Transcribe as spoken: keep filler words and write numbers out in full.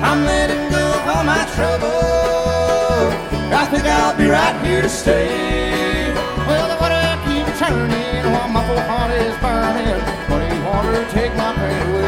I'm letting go of all my trouble. I think I'll be right here to stay. Well, the water keeps turning while my poor heart is burning. Muddy water, take my pain away.